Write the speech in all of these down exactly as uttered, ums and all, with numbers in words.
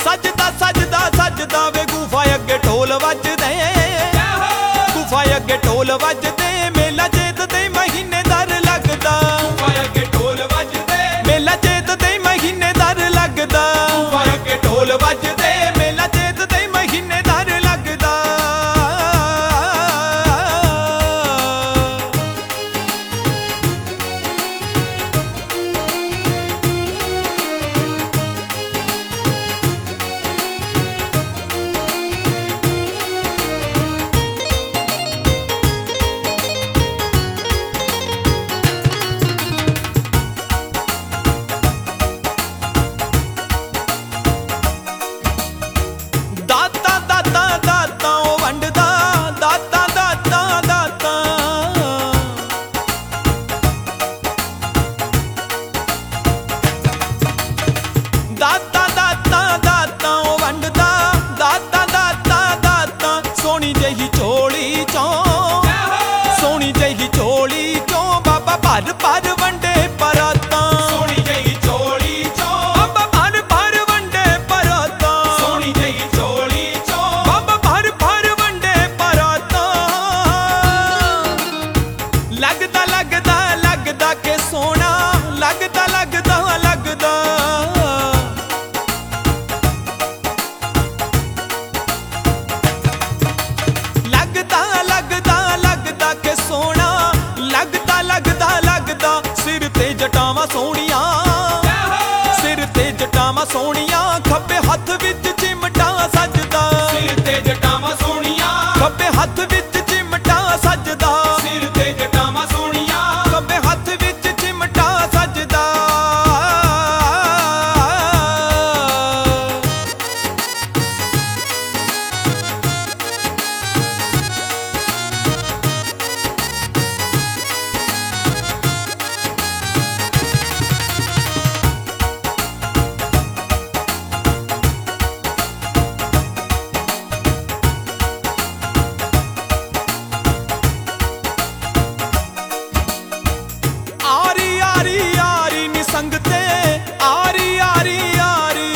सजदा सजदा सजदा वे गुफा अगे ढोल वजदे, गुफा अगे ढोल वजदे, मेला चेत दे महीने दर लगदा, गुफा अगे ढोल वजदे, मेला चेत दे महीने दर लगदा, गुफा अगे ढोल वजदे, मेला चेत दे महीने दर लगदा। सोनी जही चोली चों, सोनी जही चोली चों, बाबा भर भर वंडे परातां, सोनी जही चोली चों, बाबा भर भर वंडे परातां, सोनी जही चोली चों, बाबा भर भर वंडे परातां। लगदा लगदा लगदा के सोना, लगदा लगदा लगदा, लगदा लगदा लगदा के सोना, लगदा लगदा लगदा, सिर ते जटावां सोहणियां, सिर ते जटावां सोहणियां, खब्बे हत्थ विच चिमटा सजदा, सिर ते जटावां सोहणियां, खब्बे हत्थ विच चिमटा सजदा, सिर ते जटावां सोहणियां, खब्बे हत्थ विच चिमटा सजदा। संगते आरी आरी आरी,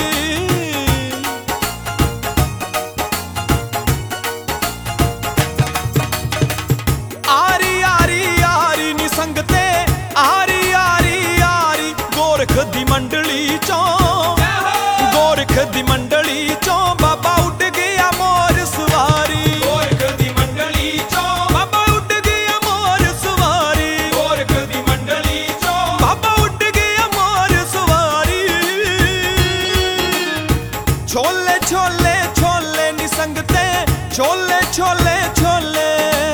आरी आरी आरी नी संगते आरी आरी आरी, गोरख दी मंडली चों, गोरख दी मंडली चों, बाबा उड़ गया मोर सवारी, गोरख दी मंडली चों, बाबा उड़ गया मोर सवारी, गोरख दी मंडली चों, बाबा उड़ छोले छोले छोले नी संगते, छोले छोले छोले,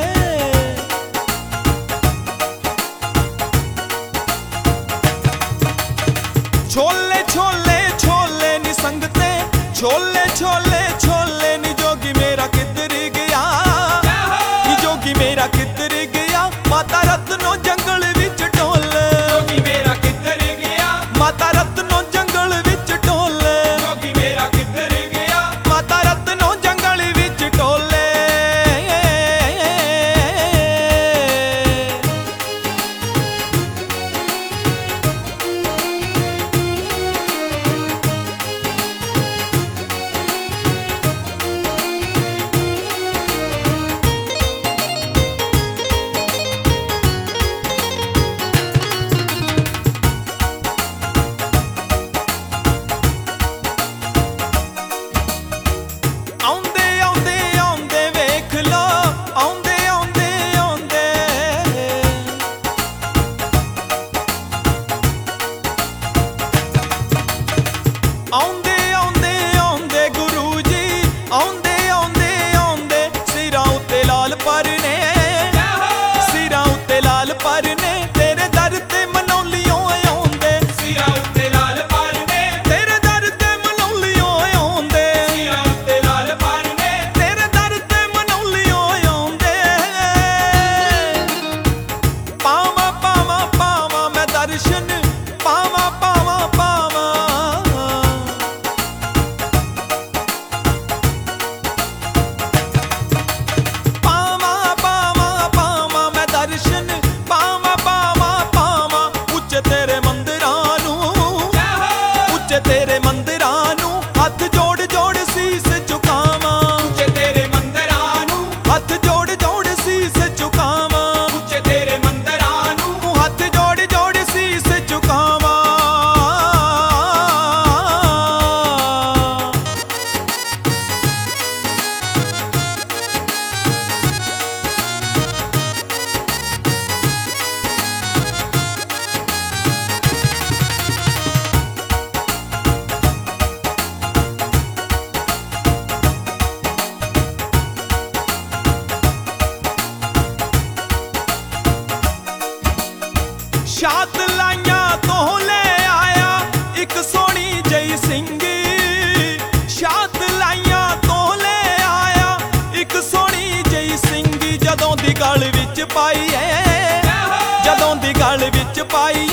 छोले छोले छोले नी संगते, छोले छोले छोले, नी जोगी मेरा किधर गया, नी जोगी मेरा किधर गया, माता रत्नो जंगल विच ढोले, जोगी मेरा किधर गया, माता रत्नो जंगल विच ढोले, जोगी मेरा किधर गया, माता रत्नो जंगल विच ढोले। आउंदे आउंदे आउंदे गुरु जी, आउंदे आउंदे आउंदे, सिरां उत्ते लाल परने, सिरां उत्ते लाल परने, तेरे दर ते मनौलियों आउंदे, सिरां उत्ते लाल परने, तेरे दर ते मनौलियों आउंदे, सिरां उत्ते लाल परने, तेरे दर ते मनौलियों आउंदे। पावां पावां पावां मैं दर्शन, पावां पावां पावां, तेरे मंदिरां नूं, हत्थ जोड़ ਸ਼ਾਤ ਲਾਈਆਂ ਤੋਂ ਲੈ ਆਇਆ ਇੱਕ ਸੋਹਣੀ ਜਈ ਸਿੰਘੀ। ਸ਼ਾਤ ਲਾਈਆਂ ਤੋਂ ਲੈ ਆਇਆ ਇੱਕ ਸੋਹਣੀ ਜਈ ਸਿੰਘੀ। ਜਦੋਂ ਦੀ ਗਲ ਵਿੱਚ ਪਾਈ ਏ, ਜਦੋਂ ਦੀ ਗਲ ਵਿੱਚ ਪਾਈ